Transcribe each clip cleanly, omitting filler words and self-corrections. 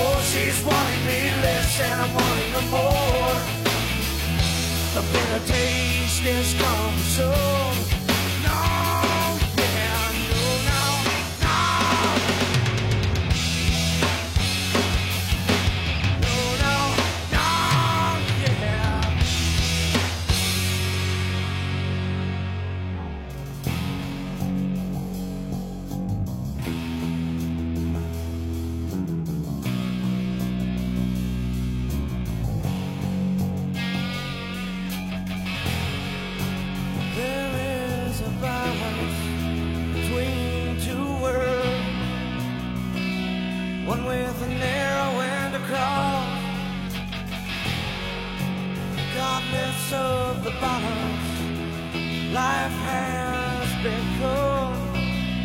Oh, she's wanting me less and I'm wanting her more. The bitter taste is coming soon. No, yeah, no, no, no. No, no, no, yeah. There is a balance between two worlds, one with a narrow end across. Regardless of the balance, life has become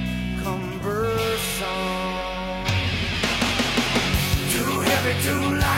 cumbersome. Too heavy, too light.